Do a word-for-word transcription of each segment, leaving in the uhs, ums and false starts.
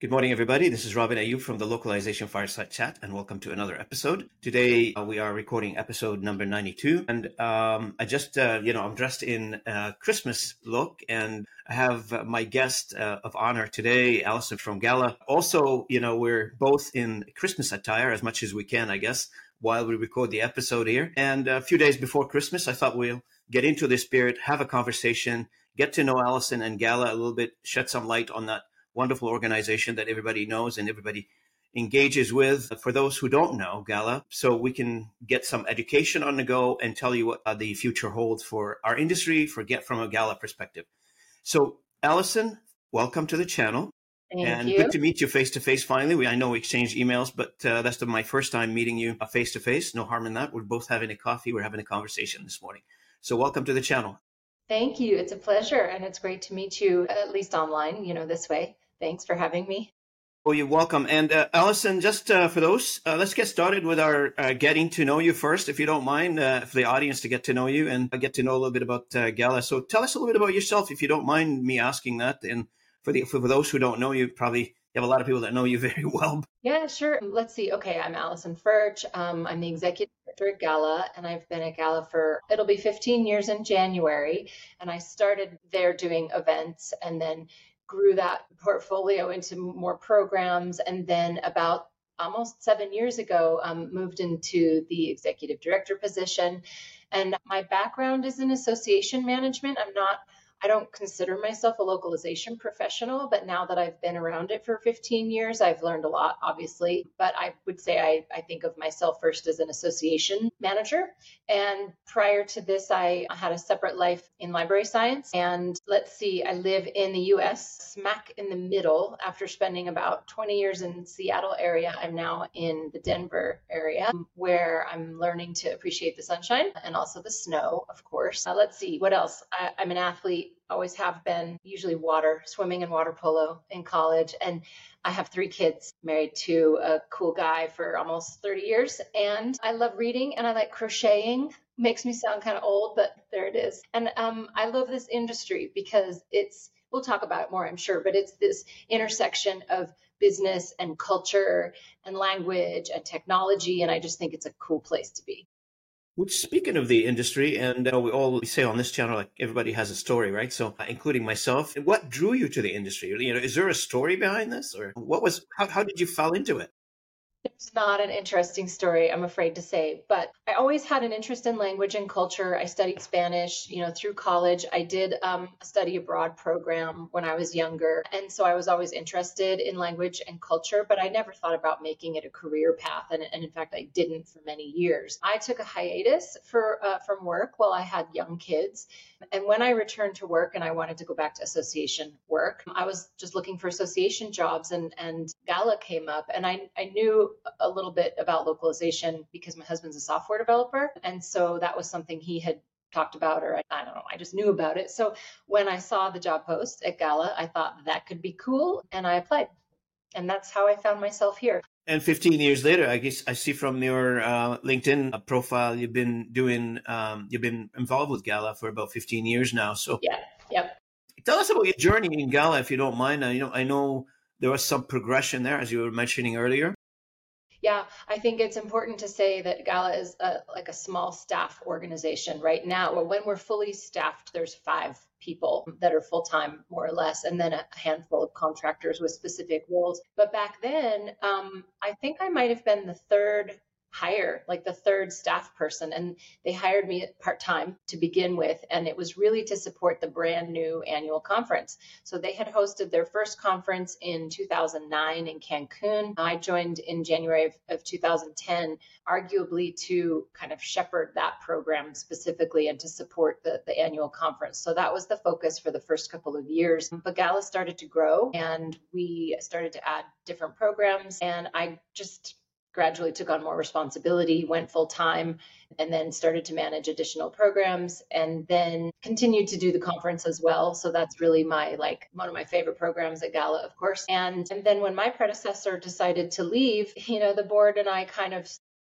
Good morning, everybody. This is Robin Ayub from the Localization Fireside Chat, and welcome to another episode. Today, uh, we are recording episode number ninety-two, and um, I just, uh, you know, I'm dressed in a Christmas look, and I have uh, my guest uh, of honor today, Allison from Gala. Also, you know, we're both in Christmas attire as much as we can, I guess, while we record the episode here. And a few days before Christmas, I thought we'll get into the spirit, have a conversation, get to know Allison and Gala a little bit, shed some light on that wonderful organization that everybody knows and everybody engages with. For those who don't know Gala, so we can get some education on the go and tell you what uh, the future holds for our industry, for get from a Gala perspective. So, Allison, welcome to the channel. Thank and you. Good to meet you face to face finally. We I know we exchanged emails, but uh, that's the, my first time meeting you face to face. No harm in that. We're both having a coffee. We're having a conversation this morning. So welcome to the channel. Thank you. It's a pleasure. And it's great to meet you, at least online, you know, this way. Thanks for having me. Oh, you're welcome. And uh, Allison, just uh, for those, uh, let's get started with our uh, getting to know you first, if you don't mind, uh, for the audience to get to know you and get to know a little bit about uh, Gala. So tell us a little bit about yourself, if you don't mind me asking that. And for the for, for those who don't know you, probably you have a lot of people that know you very well. Yeah, sure. Let's see. Okay, I'm Allison Furch. Um, I'm the executive director at Gala, and I've been at Gala for, it'll be fifteen years in January. And I started there doing events and then grew that portfolio into more programs. And then about almost seven years ago, um, moved into the executive director position. And my background is in association management. I'm not I don't consider myself a localization professional, but now that I've been around it for fifteen years, I've learned a lot, obviously. But I would say I, I think of myself first as an association manager. And prior to this, I had a separate life in library science. And let's see, I live in the U S, smack in the middle. After spending about twenty years in the Seattle area, I'm now in the Denver area, where I'm learning to appreciate the sunshine and also the snow, of course. Uh, let's see, what else? I, I'm an athlete. Always have been, usually water, swimming and water polo in college. And I have three kids, married to a cool guy for almost thirty years. And I love reading and I like crocheting. Makes me sound kind of old, but there it is. And um, I love this industry because it's, we'll talk about it more, I'm sure, but it's this intersection of business and culture and language and technology. And I just think it's a cool place to be. Which, speaking of the industry, and uh, we all say on this channel, like everybody has a story, right? So, uh, including myself, what drew you to the industry? You know, is there a story behind this, or what was? How, how did you fall into it? It's not an interesting story, I'm afraid to say, but I always had an interest in language and culture. I studied Spanish, you know, through college. I did um, a study abroad program when I was younger. And so I was always interested in language and culture, but I never thought about making it a career path. And, and in fact, I didn't for many years. I took a hiatus for uh, from work while I had young kids. And when I returned to work and I wanted to go back to association work, I was just looking for association jobs, and, and Gala came up. And I, I knew a little bit about localization because my husband's a software developer. And so that was something he had talked about, or I, I don't know, I just knew about it. So when I saw the job post at Gala, I thought that could be cool. And I applied. And that's how I found myself here. And fifteen years later, I guess I see from your uh, LinkedIn profile, you've been doing, um, you've been involved with Gala for about fifteen years now. So yeah, yep. Tell us about your journey in Gala, if you don't mind. Uh, you know, I know there was some progression there, as you were mentioning earlier. Yeah, I think it's important to say that Gala is a, like a small staff organization right now. Well, when we're fully staffed, there's five people that are full-time, more or less, and then a handful of contractors with specific roles. But back then, um, I think I might have been the third hire, like the third staff person. And they hired me part-time to begin with. And it was really to support the brand new annual conference. So they had hosted their first conference in two thousand nine in Cancun. I joined in January of, of two thousand ten, arguably to kind of shepherd that program specifically and to support the, the annual conference. So that was the focus for the first couple of years. But Gala started to grow and we started to add different programs. And I just gradually took on more responsibility, went full time, and then started to manage additional programs, and then continued to do the conference as well. So that's really my, like, one of my favorite programs at Gala, of course. And, and then when my predecessor decided to leave, you know, the board and I kind of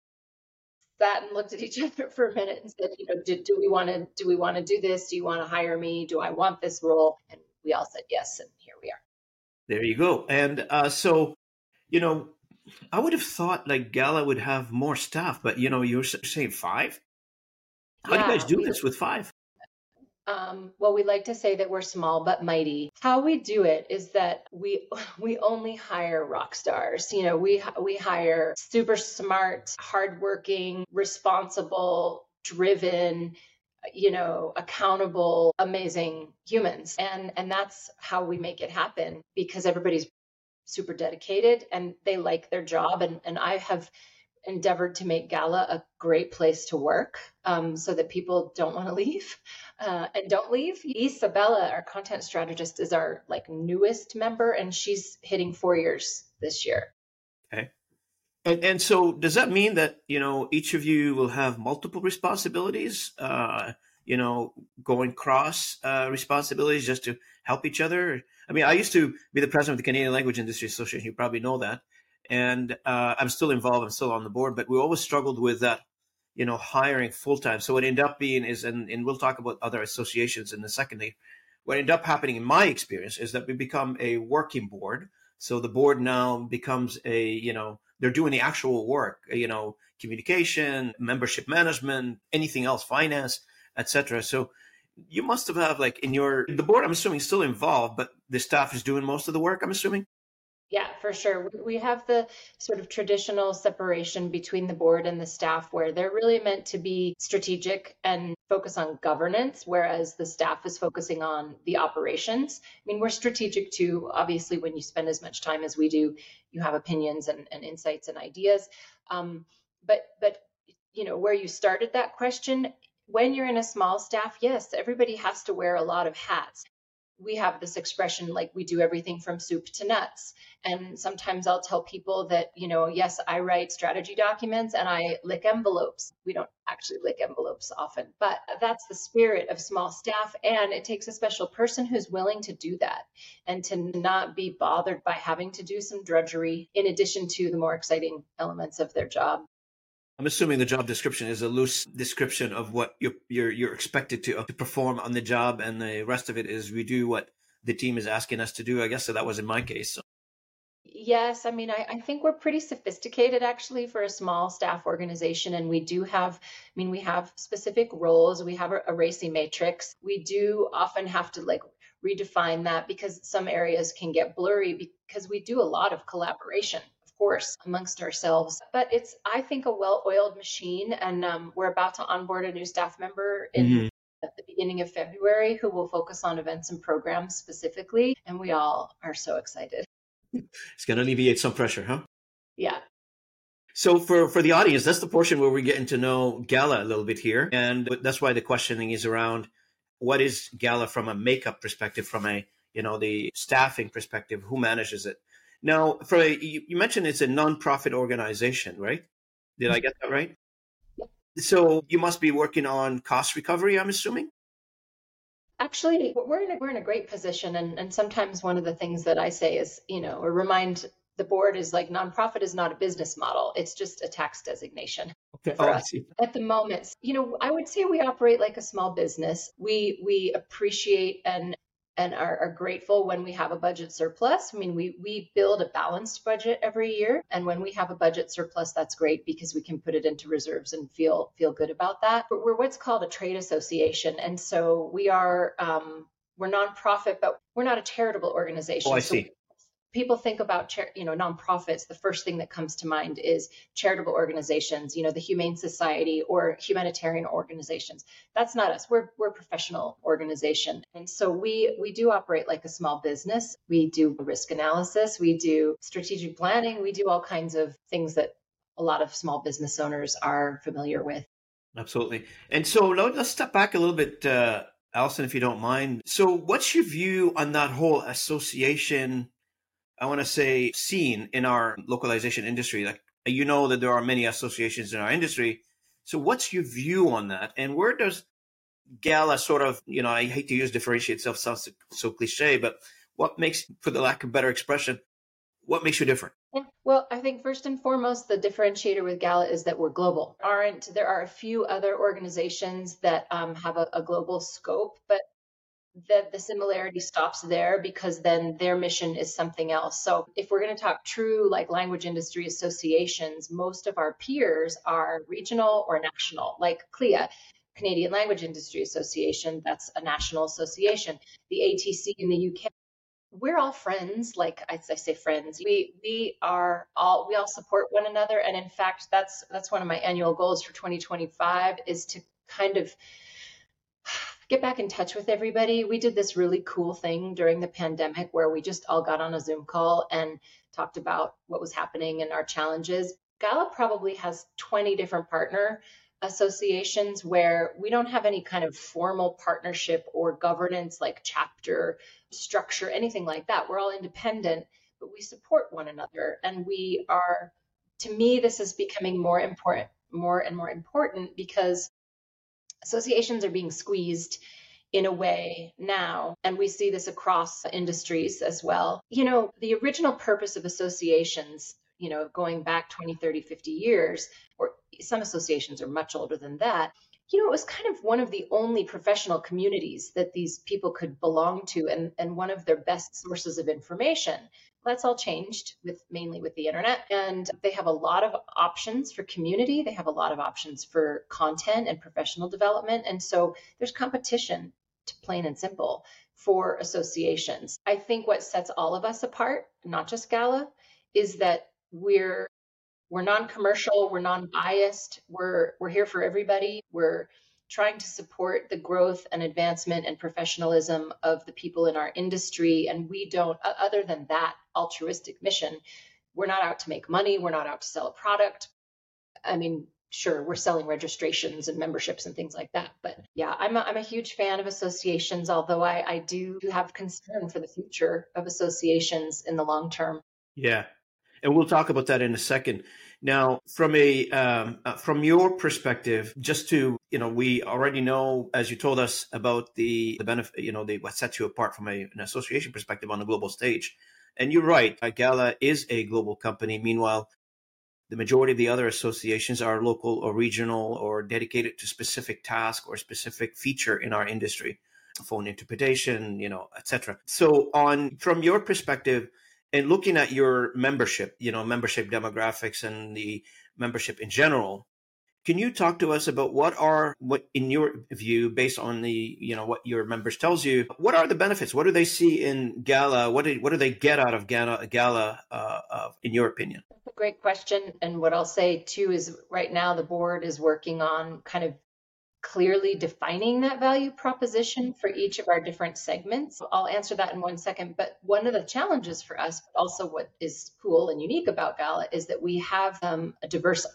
sat and looked at each other for a minute and said, you know, do, do we want to, do we want to do this? Do you want to hire me? Do I want this role? And we all said yes, and here we are. There you go. And uh, so, you know, I would have thought like Gala would have more staff, but you know, you're s- saying five? How do you guys Yeah, do we this with five? Um, well, we like to say that we're small but mighty. How we do it is that we we only hire rock stars. You know, we we hire super smart, hardworking, responsible, driven, you know, accountable, amazing humans. And and that's how we make it happen because everybody's super dedicated and they like their job. And and I have endeavored to make Gala a great place to work um, so that people don't want to leave uh, and don't leave. Isabella, our content strategist, is our like newest member, and she's hitting four years this year. Okay. And and so does that mean that, you know, each of you will have multiple responsibilities, uh, you know, going cross uh, responsibilities just to help each other? I mean, I used to be the president of the Canadian Language Industry Association. You probably know that. And uh, I'm still involved. I'm still on the board, but we always struggled with that, you know, hiring full time. So what ended up being is, and, and we'll talk about other associations in a second. What ended up happening in my experience is that we become a working board. So the board now becomes a, you know, they're doing the actual work, you know, communication, membership management, anything else, finance, et cetera. So you must have had like in your the board, I'm assuming is still involved, but the staff is doing most of the work, I'm assuming. Yeah, for sure. We have the sort of traditional separation between the board and the staff where they're really meant to be strategic and focus on governance, whereas the staff is focusing on the operations. I mean, we're strategic too. Obviously, when you spend as much time as we do, you have opinions and, and insights and ideas. Um, but but you know, where you started that question, when you're in a small staff, yes, everybody has to wear a lot of hats. We have this expression like we do everything from soup to nuts. And sometimes I'll tell people that, you know, yes, I write strategy documents and I lick envelopes. We don't actually lick envelopes often, but that's the spirit of small staff. And it takes a special person who's willing to do that and to not be bothered by having to do some drudgery in addition to the more exciting elements of their job. I'm assuming the job description is a loose description of what you're you're, you're expected to, uh, to perform on the job, and the rest of it is we do what the team is asking us to do. I guess so. That was in my case. So. Yes, I mean, I, I think we're pretty sophisticated actually for a small staff organization. And we do have, I mean, we have specific roles. We have a, a RACI matrix. We do often have to like redefine that because some areas can get blurry because we do a lot of collaboration, of course, amongst ourselves. But it's, I think, a well-oiled machine. And um, we're about to onboard a new staff member in Mhm. at the beginning of February who will focus on events and programs specifically. And we all are so excited. It's going to alleviate some pressure, huh? Yeah. So for, for the audience, that's the portion where we're getting to know Gala a little bit here. And that's why the questioning is around what is Gala from a makeup perspective, from a, you know, the staffing perspective, who manages it? Now, for a, you, you mentioned it's a nonprofit organization, right? Did I get that right? So you must be working on cost recovery, I'm assuming? Actually, we're in a, we're in a great position. And, and sometimes one of the things that I say is, you know, or remind the board is like nonprofit is not a business model. It's just a tax designation Okay. for Oh, I us see. at the moment. You know, I would say we operate like a small business. We we appreciate and and are, are grateful when we have a budget surplus. I mean, we we build a balanced budget every year, and when we have a budget surplus, that's great because we can put it into reserves and feel feel good about that. But we're what's called a trade association, and so we are um, we're nonprofit, but we're not a charitable Oh, I organization. So see. people think about char- you know nonprofits, the first thing that comes to mind is charitable organizations, you know the Humane Society or humanitarian organizations. That's not us. We're we're a professional organization, and so we we do operate like a small business. We do risk analysis, we do strategic planning, we do all kinds of things that a lot of small business owners are familiar with. Absolutely. And so now let's step back a little bit, uh, Allison, if you don't mind. So what's your view on that whole association, I want to say, scene in our localization industry? Like, you know that there are many associations in our industry. So what's your view on that? And where does Gala sort of, you know, I hate to use differentiate itself, sounds so, so cliche, but what makes, for the lack of better expression, what makes you different? Yeah. Well, I think first and foremost, the differentiator with Gala is that we're global. Aren't there are a few other organizations that um, have a, a global scope, but that the similarity stops there because then their mission is something else. So if we're going to talk true like language industry associations, most of our peers are regional or national, like C L I A, Canadian Language Industry Association, that's a national association. The A T C in the U K, we're all friends. Like I, I say friends, we we are all we all support one another. And in fact, that's that's one of my annual goals for twenty twenty-five is to kind of get back in touch with everybody. We did this really cool thing during the pandemic where we just all got on a Zoom call and talked about what was happening and our challenges. Gala probably has twenty different partner associations where we don't have any kind of formal partnership or governance like chapter structure, anything like that. We're all independent, but we support one another. And we are, to me, this is becoming more important, more and more important because associations are being squeezed in a way now, and we see this across industries as well. You know, the original purpose of associations, you know, going back twenty, thirty, fifty years, or some associations are much older than that, you know, it was kind of one of the only professional communities that these people could belong to and, and one of their best sources of information. That's all changed with mainly with the internet. And they have a lot of options for community. They have a lot of options for content and professional development. And so there's competition, to plain and simple, for associations. I think what sets all of us apart, not just Gala, is that we're we're non-commercial, we're non-biased, we're we're here for everybody. We're trying to support the growth and advancement and professionalism of the people in our industry. And we don't, other than that altruistic mission, we're not out to make money. We're not out to sell a product. I mean, sure, we're selling registrations and memberships and things like that. But yeah, I'm a, I'm a huge fan of associations, although I, I do have concern for the future of associations in the long term. Yeah. And we'll talk about that in a second. Now, from a um, uh, from your perspective, just to, you know, we already know, as you told us, about the, the benefit, you know, the, what sets you apart from a, an association perspective on the global stage. And you're right, uh, Gala is a global company. Meanwhile, the majority of the other associations are local or regional or dedicated to specific task or specific feature in our industry, phone interpretation, you know, et cetera. So on from your perspective, and looking at your membership, you know, membership demographics and the membership in general, can you talk to us about what are, what in your view, based on the, you know, what your members tells you, what are the benefits? What do they see in Gala? What do, what do they get out of Gala, Gala uh, uh, in your opinion? That's a great question. And what I'll say too is right now the board is working on kind of clearly defining that value proposition for each of our different segments. I'll answer that in one second. But one of the challenges for us, but also what is cool and unique about Gala, is that we have um, a diverse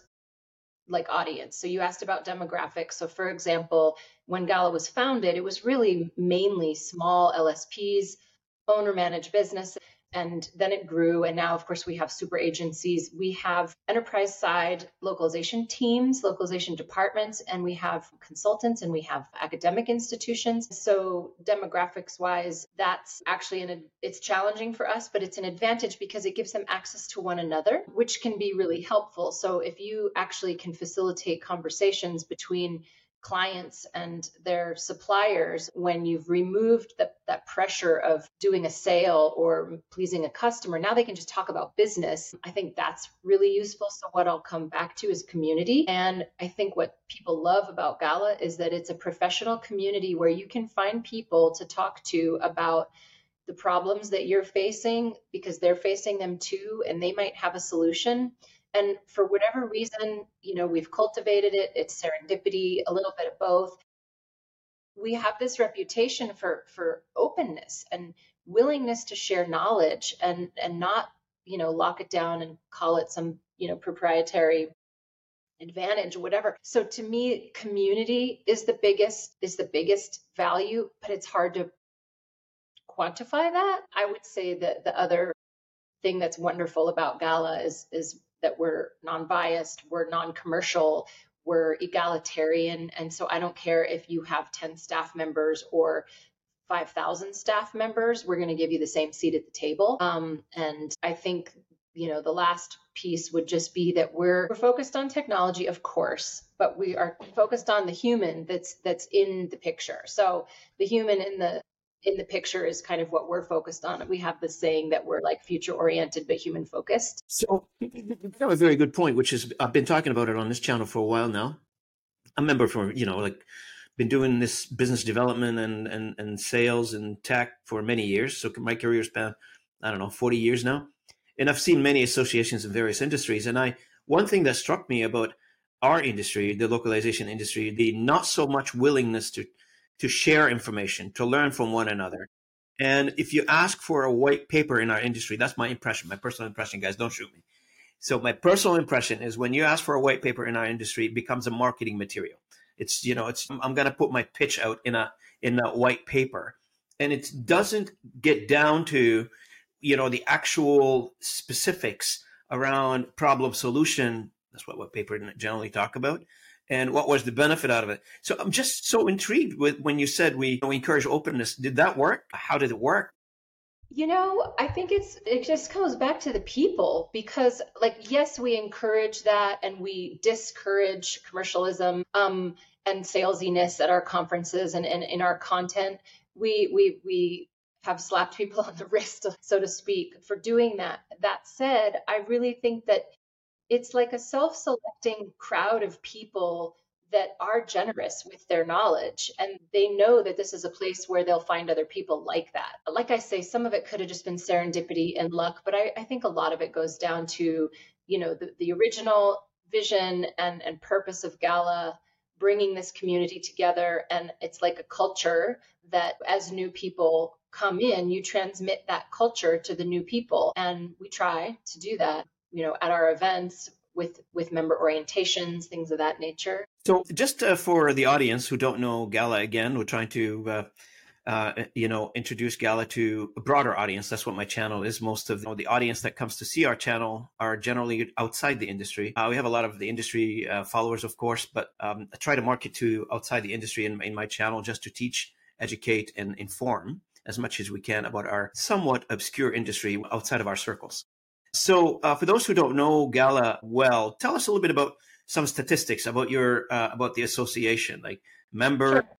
like audience. So you asked about demographics. So for example, when Gala was founded, it was really mainly small L S Ps, owner managed businesses. And then it grew. And now, of course, we have super agencies. We have enterprise side localization teams, localization departments, and we have consultants and we have academic institutions. So demographics wise, that's actually an, it's challenging for us, but it's an advantage because it gives them access to one another, which can be really helpful. So if you actually can facilitate conversations between clients and their suppliers, when you've removed the, that pressure of doing a sale or pleasing a customer, now they can just talk about business. I think that's really useful. So what I'll come back to is community. And I think what people love about Gala is that it's a professional community where you can find people to talk to about the problems that you're facing because they're facing them too, and they might have a solution. And for whatever reason, you know, we've cultivated it. It's serendipity, a little bit of both. We have this reputation for for openness and willingness to share knowledge and and not, you know, lock it down and call it some, you know, proprietary advantage or whatever. So to me, community is the biggest is the biggest value, but it's hard to quantify that. I would say that the other thing that's wonderful about Gala is is that we're non-biased, we're non-commercial, we're egalitarian. And so I don't care if you have ten staff members or five thousand staff members, we're going to give you the same seat at the table. Um, and I think, you know, the last piece would just be that we're, we're focused on technology, of course, but we are focused on the human that's that's in the picture. So the human in the in the picture is kind of what we're focused on. We have this saying that we're like future oriented but human focused. So that was a very good point, which is I've been talking about it on this channel for a while now. I remember for, you know, like been doing this business development and, and, and sales and tech for many years. So my career span, I don't know, forty years now. And I've seen many associations in various industries. And I, one thing that struck me about our industry, the localization industry, the not so much willingness to, to share information, to learn from one another. And if you ask for a white paper in our industry, that's my impression, my personal impression, guys, don't shoot me. So my personal impression is when you ask for a white paper in our industry, it becomes a marketing material. It's, you know, it's, I'm going to put my pitch out in a, in that white paper, and it doesn't get down to, you know, the actual specifics around problem solution. That's what white paper generally talk about. And what was the benefit out of it? So I'm just so intrigued with when you said we, you know, we encourage openness. Did that work? How did it work? You know, I think it's it just comes back to the people because, like, yes, we encourage that and we discourage commercialism um, and salesiness at our conferences and, and in our content. We we we have slapped people on the wrist, so to speak, for doing that. That said, I really think that it's like a self-selecting crowd of people that are generous with their knowledge, and they know that this is a place where they'll find other people like that. Like I say, some of it could have just been serendipity and luck, but I, I think a lot of it goes down to, you know, the, the original vision and, and purpose of Gala, bringing this community together. And it's like a culture that as new people come in, you transmit that culture to the new people. And we try to do that, you know, at our events, with with member orientations, things of that nature. So just uh, for the audience who don't know Gala, again, we're trying to, uh, uh, you know, introduce Gala to a broader audience. That's what my channel is. Most of the, you know, the audience that comes to see our channel are generally outside the industry. Uh, we have a lot of the industry uh, followers, of course, but um, I try to market to outside the industry in, in my channel just to teach, educate, and inform as much as we can about our somewhat obscure industry outside of our circles. So uh, for those who don't know Gala well, tell us a little bit about some statistics about your uh, about the association, like member. Sure.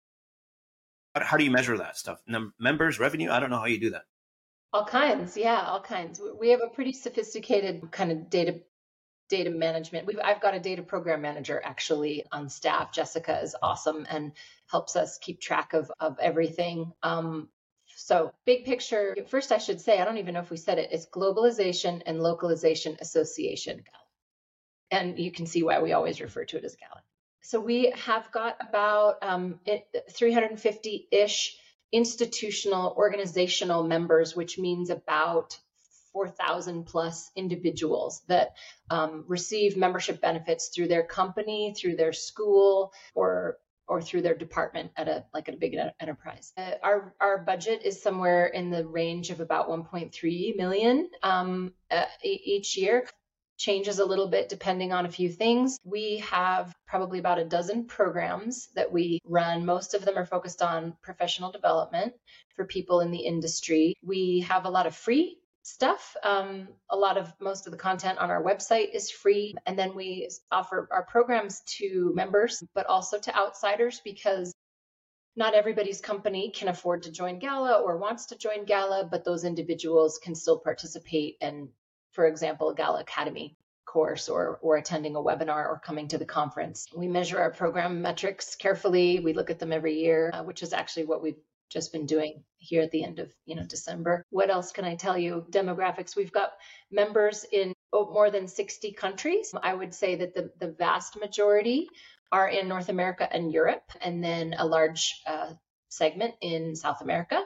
How, how do you measure that stuff? Num- members, revenue? I don't know how you do that. All kinds, yeah, all kinds. We have a pretty sophisticated kind of data data management. We've I've got a data program manager actually on staff. Jessica is awesome and helps us keep track of of everything. Um, So big picture, first I should say, I don't even know if we said it, it's Globalization and Localization Association, Gala. And you can see why we always refer to it as Gala. So we have got about um, three hundred fifty-ish institutional organizational members, which means about four thousand plus individuals that um, receive membership benefits through their company, through their school, or or through their department at a like at a big enterprise. Uh, our our budget is somewhere in the range of about one point three million um, uh, each year. Changes a little bit depending on a few things. We have probably about a dozen programs that we run. Most of them are focused on professional development for people in the industry. We have a lot of free stuff. Um, a lot of most of the content on our website is free. And then we offer our programs to members, but also to outsiders, because not everybody's company can afford to join Gala or wants to join Gala, but those individuals can still participate in, for example, a Gala Academy course or, or attending a webinar or coming to the conference. We measure our program metrics carefully. We look at them every year, uh, which is actually what we've just been doing here at the end of you know December. What else can I tell you? Demographics. We've got members in oh, more than sixty countries. I would say that the, the vast majority are in North America and Europe, and then a large uh, segment in South America.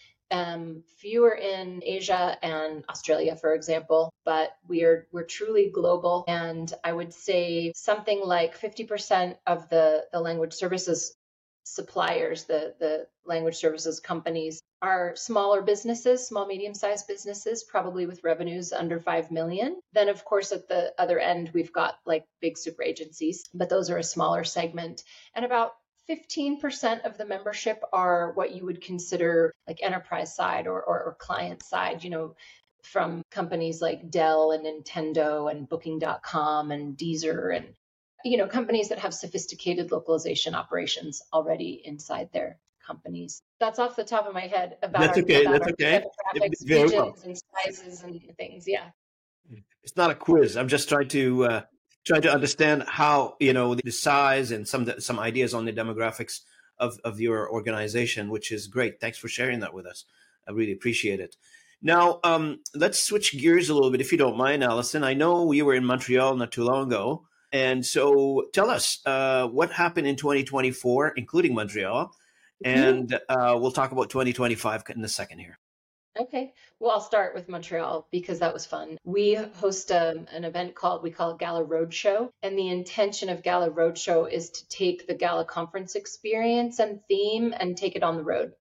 Um, fewer in Asia and Australia, for example, but we're we're truly global. And I would say something like fifty percent of the, the language services suppliers, the, the language services companies, are smaller businesses, small, medium-sized businesses, probably with revenues under five million. Then, of course, at the other end, we've got like big super agencies, but those are a smaller segment. And about fifteen percent of the membership are what you would consider like enterprise side or, or, or client side, you know, from companies like Dell and Nintendo and Booking dot com and Deezer and you know, companies that have sophisticated localization operations already inside their companies. That's off the top of my head about That's our okay. about That's our okay. demographics, Very well. regions, and sizes and things. Yeah. It's not a quiz. I'm just trying to uh, trying to understand how, you know, the size and some some ideas on the demographics of of your organization, which is great. Thanks for sharing that with us. I really appreciate it. Now, um, let's switch gears a little bit, if you don't mind, Allison. I know you were in Montreal not too long ago, and so tell us uh, what happened in twenty twenty-four, including Montreal, Mhm. and uh, we'll talk about twenty twenty-five in a second here. Okay. Well, I'll start with Montreal because that was fun. We host um, an event called, we call it Gala Roadshow. And the intention of Gala Roadshow is to take the Gala conference experience and theme and take it on the road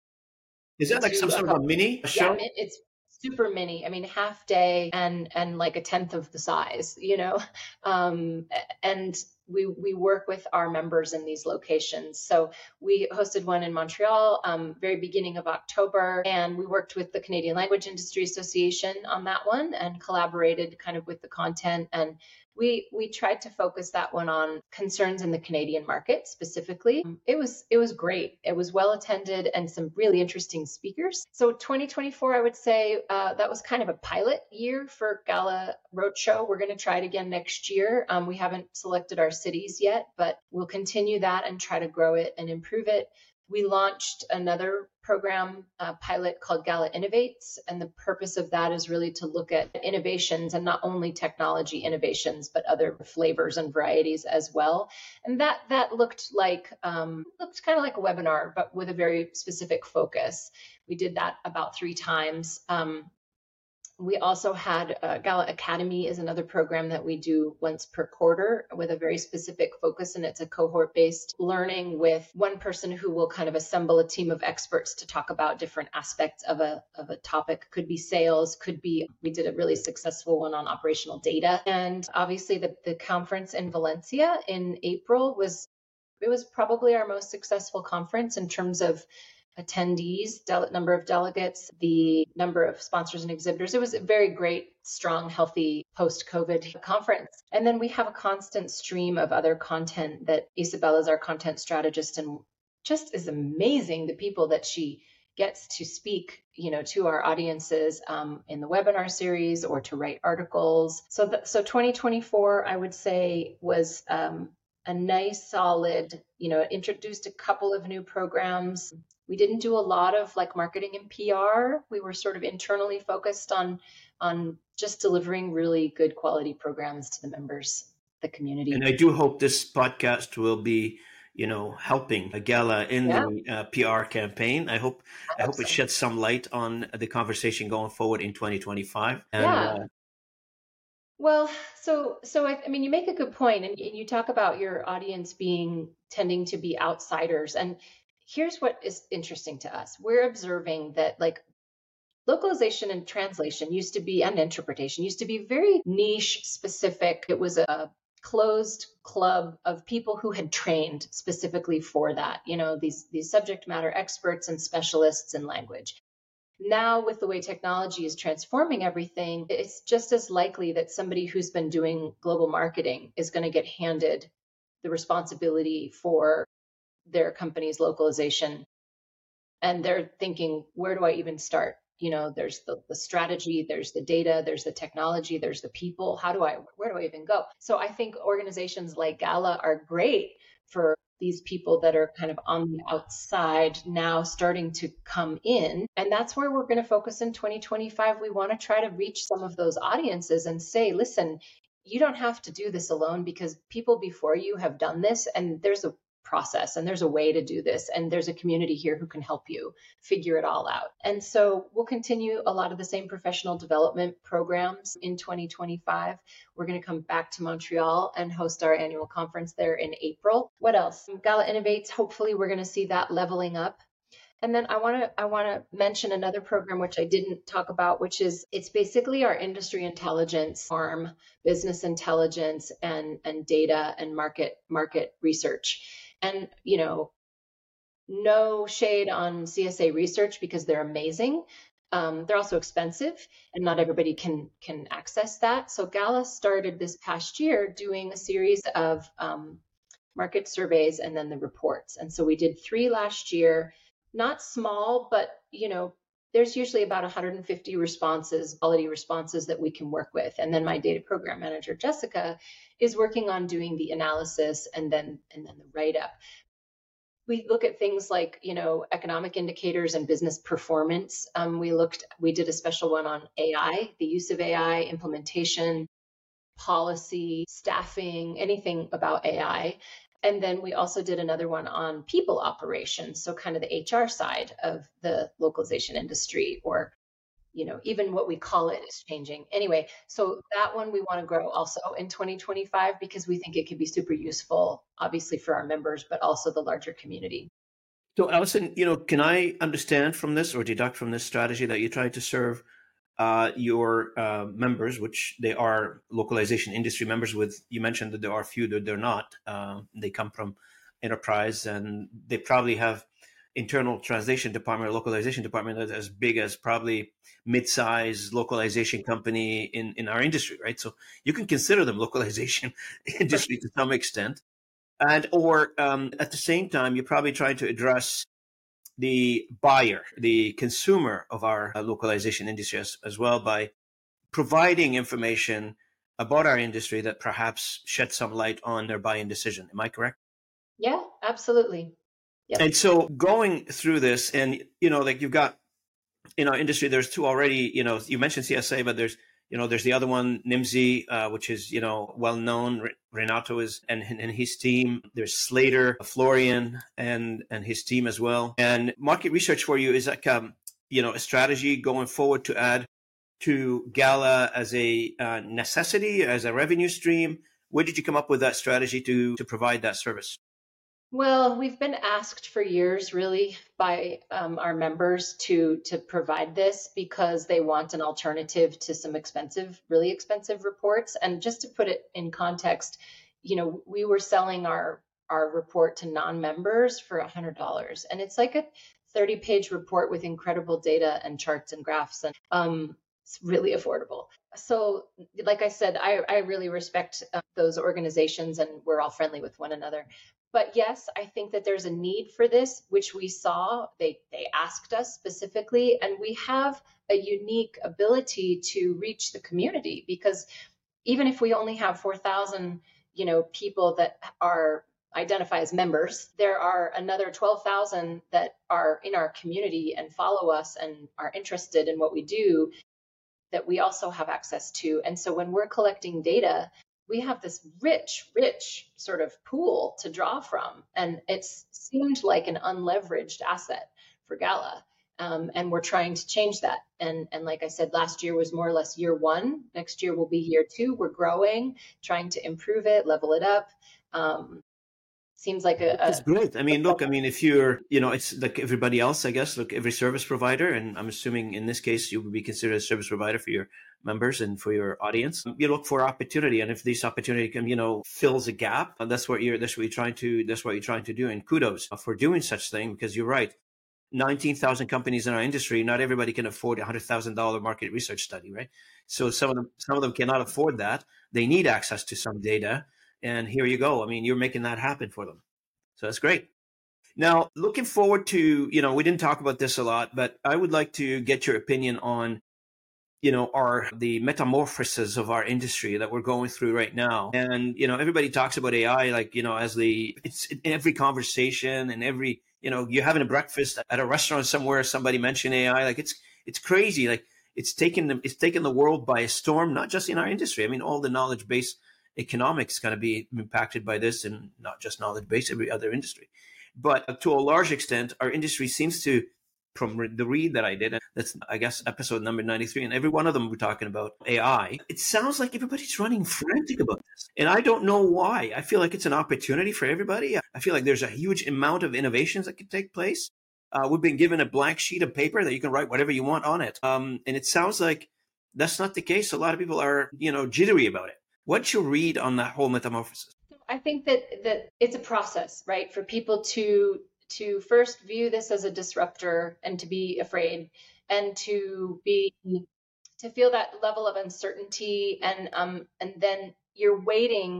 Is that like some to a sort of a couple. mini Yeah, show? mi- it's super mini. I mean, half day and and like a tenth of the size, you know. Um, a- and we we work with our members in these locations. So we hosted one in Montreal, um, very beginning of October, and we worked with the Canadian Language Industry Association on that one and collaborated kind of with the content. And we we tried to focus that one on concerns in the Canadian market specifically. It was it was great. It was well attended and some really interesting speakers. So twenty twenty-four, I would say uh, that was kind of a pilot year for Gala Roadshow. We're going to try it again next year. Um, we haven't selected our cities yet, but we'll continue that and try to grow it and improve it. We launched another program uh, pilot called Gala Innovates. And the purpose of that is really to look at innovations and not only technology innovations, but other flavors and varieties as well. And that that looked like um, looked kind of like a webinar, but with a very specific focus. We did that about three times. Um, we also had uh, Gala Academy is another program that we do once per quarter with a very specific focus, and it's a cohort-based learning with one person who will kind of assemble a team of experts to talk about different aspects of a of a topic. Could be sales, could be, we did a really successful one on operational data. And obviously the, the conference in Valencia in April was, it was probably our most successful conference in terms of attendees, del- number of delegates, the number of sponsors and exhibitors. It was a very great, strong, healthy post-COVID conference. And then we have a constant stream of other content that Isabella is our content strategist and just is amazing the people that she gets to speak, you know, to our audiences um, in the webinar series or to write articles. So, th- so twenty twenty-four, I would say, was um, a nice, solid, you know, it introduced a couple of new programs. We didn't do a lot of like marketing and P R. We were sort of internally focused on on just delivering really good quality programs to the members, the community. And I do hope this podcast will be, you know, helping a Gala in Yeah, the uh, P R campaign. I hope I I hope hope it so. sheds some light on the conversation going forward in twenty twenty-five. And Yeah. uh, Well, so so I, I mean, you make a good point, and, and you talk about your audience being tending to be outsiders. And here's what is interesting to us: we're observing that like localization and translation used to be, and interpretation used to be very niche specific. It was a closed club of people who had trained specifically for that, you know, these these subject matter experts and specialists in language. Now, with the way technology is transforming everything, it's just as likely that somebody who's been doing global marketing is going to get handed the responsibility for their company's localization. And they're thinking, where do I even start? You know, there's the, the strategy, there's the data, there's the technology, there's the people. How do I, where do I even go? So I think organizations like Gala are great for these people that are kind of on the outside now starting to come in. And that's where we're going to focus in twenty twenty-five. We want to try to reach some of those audiences and say, listen, you don't have to do this alone because people before you have done this, and there's a process and there's a way to do this, and there's a community here who can help you figure it all out. And so we'll continue a lot of the same professional development programs in twenty twenty-five. We're going to come back to Montreal and host our annual conference there in April. What else? Gala Innovates, hopefully we're going to see that leveling up. And then I want to I want to mention another program which I didn't talk about, which is it's basically our industry intelligence arm, business intelligence and and data and market market research. And you know, no shade on C S A research because they're amazing. Um, they're also expensive, and not everybody can can access that. So Gala started this past year doing a series of um, market surveys and then the reports. And so we did three last year. not small, but you know, there's usually about one hundred fifty responses, quality responses that we can work with. And then my data program manager, Jessica, is working on doing the analysis and then and then the write up. We look at things like, you know, economic indicators and business performance. Um, we looked, we did a special one on A I, the use of A I, implementation, policy, staffing, anything about A I. And then we also did another one on people operations, so kind of the H R side of the localization industry, or you know, even what we call it is changing. Anyway, so that one we want to grow also in twenty twenty-five because we think it could be super useful, obviously for our members, but also the larger community. So, Allison, you know, can I understand from this or deduct from this strategy that you try to serve uh, your uh, members, which they are localization industry members with, you mentioned that there are a few that they're not. Uh, they come from enterprise and they probably have internal translation department or localization department that's as big as probably mid-size localization company in, in our industry, right? So you can consider them localization industry to some extent. And or um, at the same time, you're probably trying to address the buyer, the consumer of our uh, localization industry as, as well by providing information about our industry that perhaps shed some light on their buying decision. Am I correct? Yeah, absolutely. Yep. And so going through this, and you know, like you've got in our industry, there's two already. You know, you mentioned C S A, but there's you know, there's the other one, Nimdzi, uh, which is you know well known. Renato is and and his team. There's Slater, Florian, and and his team as well. And market research for you is like um, you know a strategy going forward to add to Gala as a uh, necessity, as a revenue stream. Where did you come up with that strategy to to provide that service? Well, we've been asked for years, really, by um, our members to to provide this because they want an alternative to some expensive, really expensive reports. And just to put it in context, you know, we were selling our our report to non-members for one hundred dollars, and it's like a thirty-page report with incredible data and charts and graphs, and um, it's really affordable. So, like I said, I, I really respect uh, those organizations, and we're all friendly with one another. But yes, I think that there's a need for this, which we saw. They they asked us specifically, and we have a unique ability to reach the community because even if we only have four thousand, you know, people that are identify as members, there are another twelve thousand that are in our community and follow us and are interested in what we do that we also have access to. And so when we're collecting data, we have this rich, rich sort of pool to draw from. And it's seemed like an unleveraged asset for Gala. Um, and we're trying to change that. And, and like I said, last year was more or less year one. Next year will be year two. We're growing, trying to improve it, level it up. Um, seems like a, It's a great. I mean, look, I mean, if you're, you know, it's like everybody else, I guess, look, every service provider, and I'm assuming in this case, you would be considered a service provider for your members and for your audience. You look for opportunity. And if this opportunity can, you know, fills a gap, that's what you're, that's what you're trying to, that's what you're trying to do. And kudos for doing such thing, because you're right. nineteen thousand companies in our industry, not everybody can afford a one hundred thousand dollars market research study, right? So some of them, some of them cannot afford that. They need access to some data. And here you go. I mean, you're making that happen for them. So that's great. Now, looking forward to, you know, we didn't talk about this a lot, but I would like to get your opinion on, you know, our the metamorphosis of our industry that we're going through right now. And, you know, everybody talks about A I like, you know, as the, it's in every conversation and every, you know, you're having a breakfast at a restaurant somewhere, somebody mentioned A I, like it's, it's crazy. Like it's taken the, it's taken the world by a storm, not just in our industry. I mean, all the knowledge base economics going to be impacted by this, and not just knowledge base, every other industry. But to a large extent, our industry seems to, from the read that I did, that's, I guess, episode number ninety-three, and every one of them we're talking about A I, it sounds like everybody's running frantic about this. And I don't know why. I feel like it's an opportunity for everybody. I feel like there's a huge amount of innovations that could take place. Uh, we've been given a blank sheet of paper that you can write whatever you want on it. Um, and it sounds like that's not the case. A lot of people are, you know, jittery about it. What's your read on that whole metamorphosis? I think that that it's a process, right? For people to to first view this as a disruptor and to be afraid, and to be to feel that level of uncertainty, and um and then you're waiting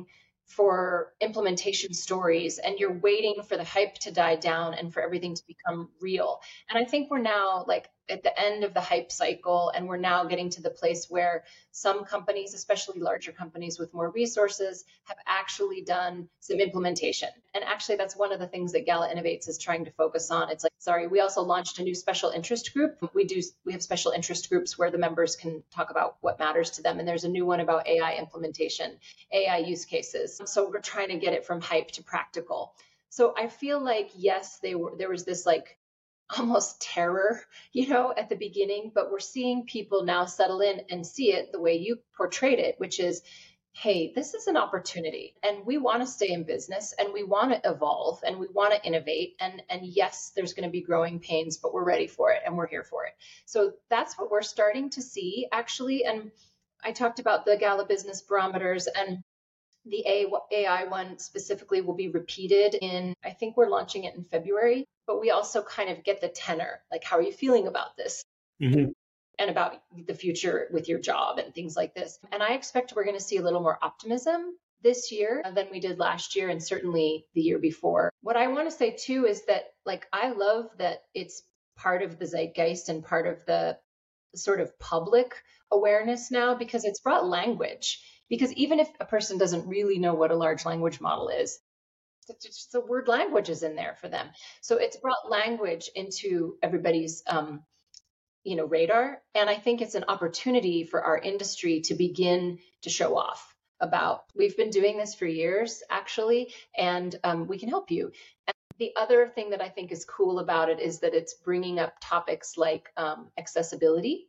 for implementation stories, and you're waiting for the hype to die down and for everything to become real. And I think we're now like at the end of the hype cycle, and we're now getting to the place where some companies, especially larger companies with more resources, have actually done some implementation. And actually, that's one of the things that Gala Innovates is trying to focus on. It's like, sorry, we also launched a new special interest group. We do, we have special interest groups where the members can talk about what matters to them. And there's a new one about A I implementation, A I use cases. So we're trying to get it from hype to practical. So I feel like, yes, they were, there was this like almost terror, you know, at the beginning, but we're seeing people now settle in and see it the way you portrayed it, which is, hey, this is an opportunity and we want to stay in business and we want to evolve and we want to innovate. And, and yes, there's going to be growing pains, but we're ready for it and we're here for it. So that's what we're starting to see actually. And I talked about the Gala Business Barometers, and the A I one specifically will be repeated in, I think we're launching it in February, but we also kind of get the tenor, like, how are you feeling about this? Mm-hmm. And about the future with your job and things like this. And I expect we're going to see a little more optimism this year than we did last year and certainly the year before. What I want to say too is that, like, I love that it's part of the zeitgeist and part of the sort of public awareness now, because it's brought language. Because even if a person doesn't really know what a large language model is, just the word language is in there for them. So it's brought language into everybody's, um, you know, radar. And I think it's an opportunity for our industry to begin to show off about, we've been doing this for years, actually, and um, we can help you. And the other thing that I think is cool about it is that it's bringing up topics like um, accessibility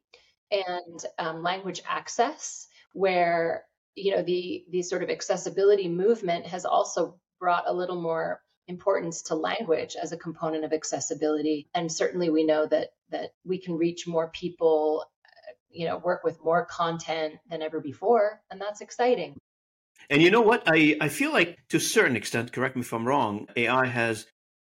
and um, language access, where, you know, the, the sort of accessibility movement has also brought a little more importance to language as a component of accessibility. And certainly we know that that we can reach more people, you know, work with more content than ever before. And that's exciting. And you know what? I, I feel like, to a certain extent, correct me if I'm wrong, A I has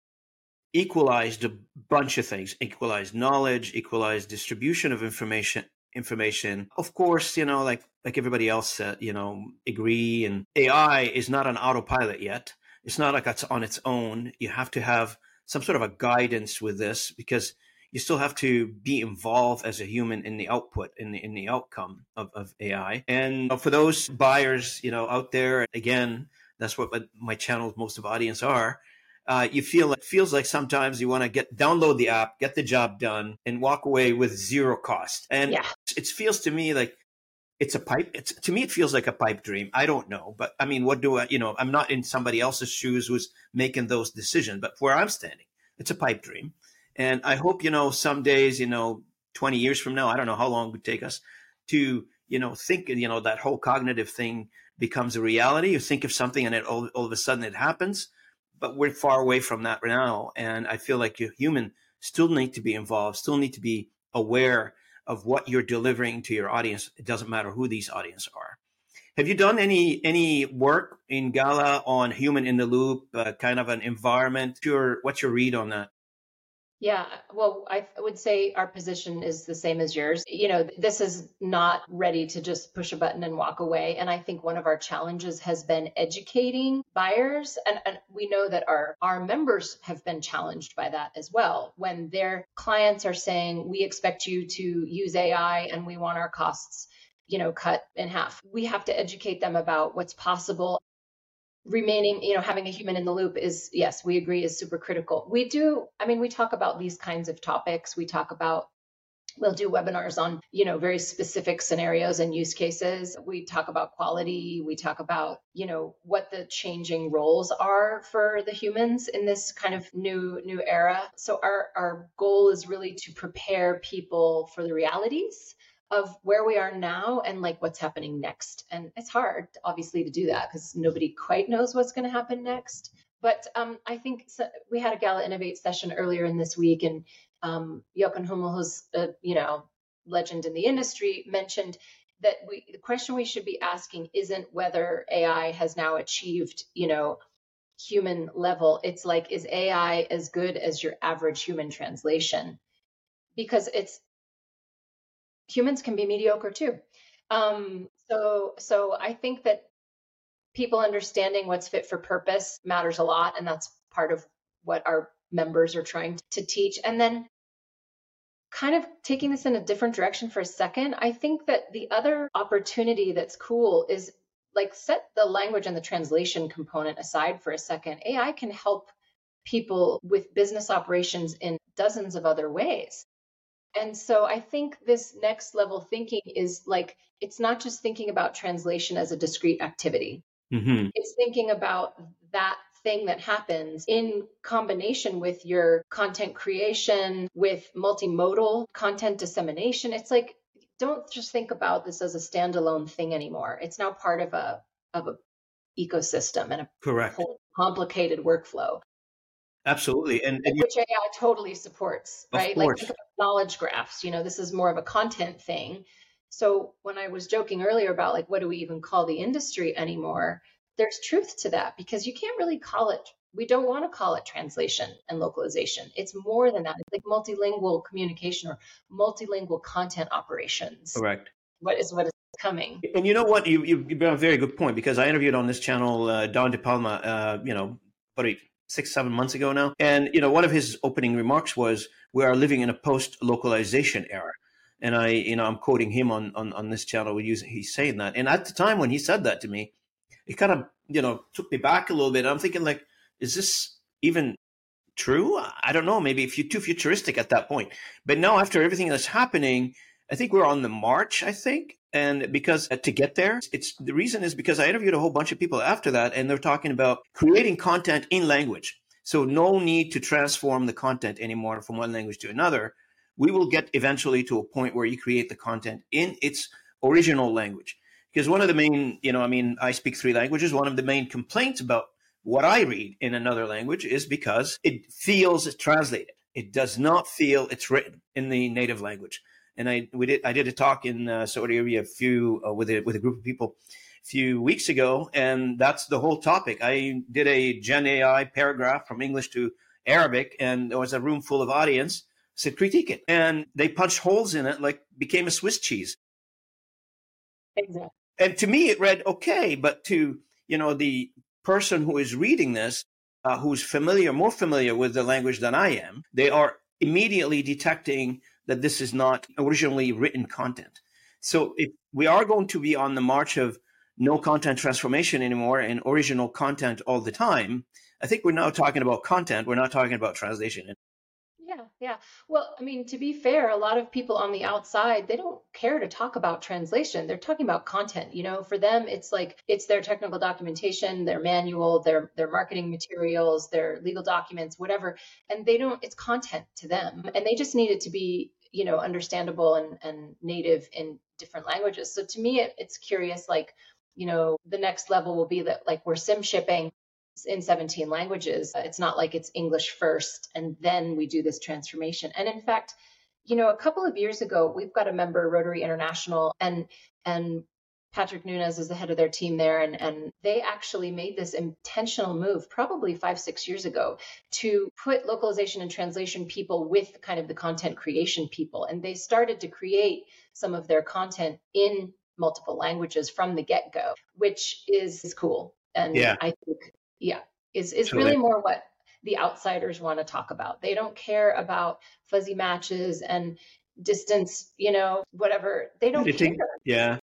equalized a bunch of things, equalized knowledge, equalized distribution of information, information. Of course, you know, like, like everybody else said, you know, agree. And A I is not an autopilot yet. It's not like it's on its own. You have to have some sort of a guidance with this, because you still have to be involved as a human in the output, in the in the outcome of, of A I. And for those buyers, you know, out there, again, that's what my channel's most of audience are. Uh, you feel like feels like sometimes you want to get download the app, get the job done, and walk away with zero cost. And yeah. It feels to me like it's a pipe. It's to me, it feels like a pipe dream. I don't know, but I mean, what do I? You know, I'm not in somebody else's shoes who's making those decisions. But where I'm standing, it's a pipe dream. And I hope, you know, some days, you know, twenty years from now, I don't know how long it would take us to, you know, think, you know, that whole cognitive thing becomes a reality. You think of something and it all, all of a sudden it happens. But we're far away from that now. And I feel like you human still need to be involved, still need to be aware of what you're delivering to your audience. It doesn't matter who these audience are. Have you done any any work in Gala on human in the loop, uh, kind of an environment? Your, what's your read on that? Yeah, well, I would say our position is the same as yours. You know, this is not ready to just push a button and walk away. And I think one of our challenges has been educating buyers. And, and we know that our, our members have been challenged by that as well. When their clients are saying, we expect you to use A I and we want our costs, you know, cut in half. We have to educate them about what's possible. Remaining, you know, having a human in the loop is, yes, we agree, is super critical. We do, I mean, we talk about these kinds of topics. We talk about, we'll do webinars on, you know, very specific scenarios and use cases. We talk about quality. We talk about, you know, what the changing roles are for the humans in this kind of new, new era. So our, our goal is really to prepare people for the realities of where we are now and like what's happening next. And it's hard, obviously, to do that because nobody quite knows what's going to happen next. But um, I think so, we had a Gala Innovate session earlier in this week, and um, Jochen Hummel, who's a you know legend in the industry, mentioned that we, the question we should be asking isn't whether A I has now achieved you know human level. It's like, is A I as good as your average human translation? Because it's humans can be mediocre too. Um, so, so I think that people understanding what's fit for purpose matters a lot. And that's part of what our members are trying to teach. And then kind of taking this in a different direction for a second, I think that the other opportunity that's cool is like set the language and the translation component aside for a second. A I can help people with business operations in dozens of other ways. And so I think this next level thinking is like, it's not just thinking about translation as a discrete activity. Mm-hmm. It's thinking about that thing that happens in combination with your content creation, with multimodal content dissemination. It's like, don't just think about this as a standalone thing anymore. It's now part of a of a ecosystem and a Correct. whole complicated workflow. Absolutely. And, and which A I totally supports, Of right? course. Like think about knowledge graphs, you know, this is more of a content thing. So when I was joking earlier about like, what do we even call the industry anymore? There's truth to that because you can't really call it, we don't want to call it translation and localization. It's more than that. It's like multilingual communication or multilingual content operations. correct. What is what is coming? And you know what? You, you you bring up a very good point because I interviewed on this channel uh, Don De Palma, uh, you know, about eight, six, seven months ago now. And, you know, one of his opening remarks was, we are living in a post-localization era. And I, you know, I'm quoting him on, on, on this channel. We use, he's saying that. And at the time when he said that to me, it kind of, you know, took me back a little bit. I'm thinking like, is this even true? I don't know. Maybe if you're too futuristic at that point. But now after everything that's happening, I think we're on the march, I think. And because uh, to get there, it's the reason is because I interviewed a whole bunch of people after that, and they're talking about creating content in language. So no need to transform the content anymore from one language to another. We will get eventually to a point where you create the content in its original language. Because one of the main, you know, I mean, I speak three languages. One of the main complaints about what I read in another language is because it feels it's translated. It does not feel it's written in the native language. And I we did I did a talk in uh, Saudi Arabia a few uh, with a with a group of people a few weeks ago, and that's the whole topic. I did a Gen A I paragraph from English to Arabic, and there was a room full of audience. Said critique it, and they punched holes in it like became a Swiss cheese. Exactly. And to me, it read okay, but to you know the person who is reading this, uh, who's familiar, more familiar with the language than I am, they are immediately detecting that this is not originally written content. So if we are going to be on the march of no content transformation anymore and original content all the time, I think we're now talking about content. We're not talking about translation. Yeah, yeah. Well, I mean, to be fair, a lot of people on the outside, they don't care to talk about translation. They're talking about content. You know, for them, it's like it's their technical documentation, their manual, their their marketing materials, their legal documents, whatever. And they don't, it's content to them. And they just need it to be, you know, understandable and, and native in different languages. So to me, it, it's curious, like, you know, the next level will be that like we're sim shipping in seventeen languages. It's not like it's English first and then we do this transformation. And in fact, you know, a couple of years ago, we've got a member, Rotary International, and and Patrick Nunez is the head of their team there. And, and they actually made this intentional move probably five, six years ago to put localization and translation people with kind of the content creation people. And they started to create some of their content in multiple languages from the get-go, which is, is cool. And Yeah. I think Yeah, is is So really that- more what the outsiders want to talk about. They don't care about fuzzy matches and distance, you know, whatever. They don't Editing. care. Yeah.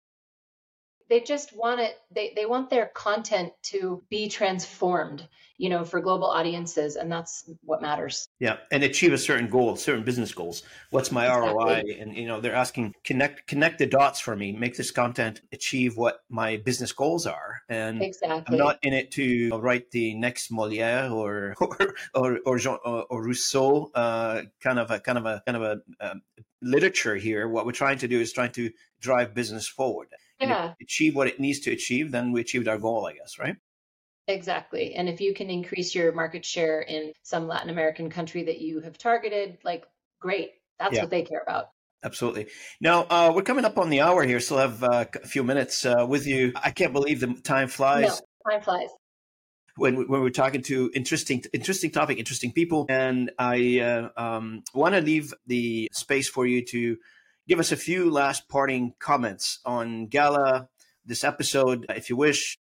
They just want it, they, they want their content to be transformed, you know, for global audiences. And that's what matters. Yeah, and achieve a certain goal, certain business goals. What's my R O I? Exactly. And you know, they're asking connect connect the dots for me. Make this content achieve what my business goals are. And Exactly. I'm not in it to write the next Molière or or or or, Jean, or, or Rousseau uh, kind of a kind of a kind of a um, literature here. What we're trying to do is trying to drive business forward. And Yeah. if we achieve what it needs to achieve, then we achieved our goal, I guess, right? Exactly. And if you can increase your market share in some Latin American country that you have targeted, like, great. That's Yeah. what they care about. Absolutely. Now, uh, we're coming up on the hour here. Still have uh, a few minutes uh, with you. I can't believe the time flies. No, time flies. When, when we're talking to interesting, interesting topic, interesting people. And I uh, um, want to leave the space for you to give us a few last parting comments on Gala, this episode, if you wish.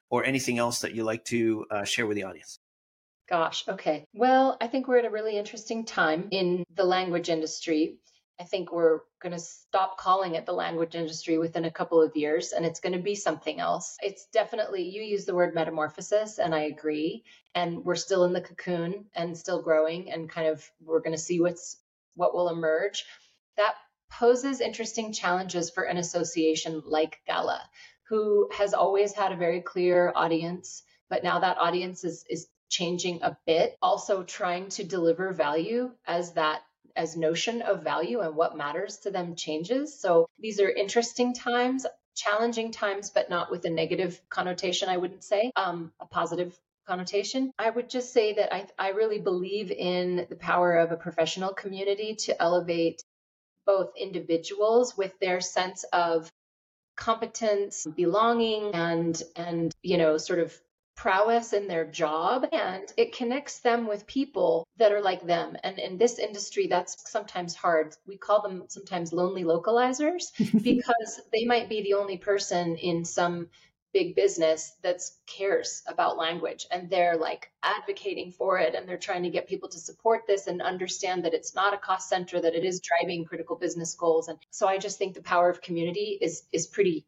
or anything else that you like to uh, share with the audience? Gosh, okay. Well, I think we're at a really interesting time in the language industry. I think we're going to stop calling it the language industry within a couple of years, and it's going to be something else. It's definitely, you use the word metamorphosis, and I agree. And we're still in the cocoon and still growing, and kind of we're going to see what's what will emerge. That poses interesting challenges for an association like Gala, who has always had a very clear audience, but now that audience is is changing a bit, also trying to deliver value as that as notion of value and what matters to them changes. So these are interesting times, challenging times, but not with a negative connotation, I wouldn't say, um, a positive connotation. I would just say that I, I really believe in the power of a professional community to elevate both individuals with their sense of competence, belonging, and and you know, sort of prowess in their job, and it connects them with people that are like them. And in this industry, that's sometimes hard. We call them sometimes lonely localizers because they might be the only person in some big business that cares about language, and they're like advocating for it, and they're trying to get people to support this and understand that it's not a cost center, that it is driving critical business goals. And so I just think the power of community is is pretty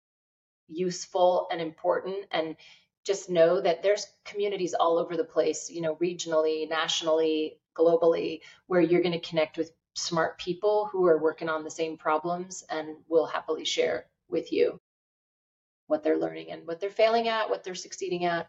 useful and important. And just know that there's communities all over the place, you know, regionally, nationally, globally, where you're going to connect with smart people who are working on the same problems and will happily share with you what they're learning and what they're failing at, what they're succeeding at.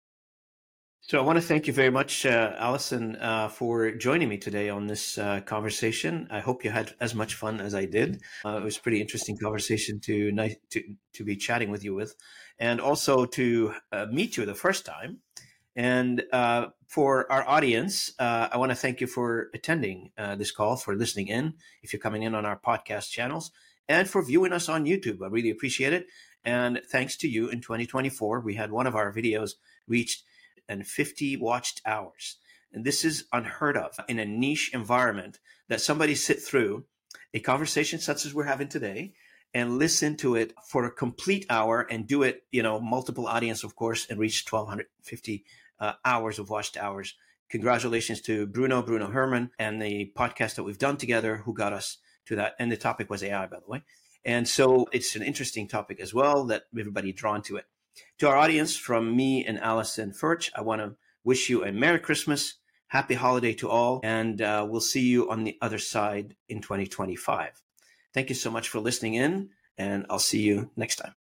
So I want to thank you very much, uh, Alison, uh, for joining me today on this uh, conversation. I hope you had as much fun as I did. Uh, it was a pretty interesting conversation to, to, to be chatting with you with, and also to uh, meet you the first time. And uh, for our audience, uh, I want to thank you for attending uh, this call, for listening in, if you're coming in on our podcast channels, and for viewing us on YouTube. I really appreciate it. And thanks to you, in twenty twenty-four, we had one of our videos reached and fifty watched hours. And this is unheard of in a niche environment, that somebody sit through a conversation such as we're having today and listen to it for a complete hour and do it, you know, multiple audience, of course, and reach twelve fifty uh, hours of watched hours. Congratulations to Bruno, Bruno Herman, and the podcast that we've done together, who got us to that. And the topic was A I, by the way. And so it's an interesting topic as well, that everybody drawn to it. To our audience, from me and Alison Furch, I want to wish you a Merry Christmas, Happy Holiday to all, and uh, we'll see you on the other side in twenty twenty-five. Thank you so much for listening in, and I'll see you next time.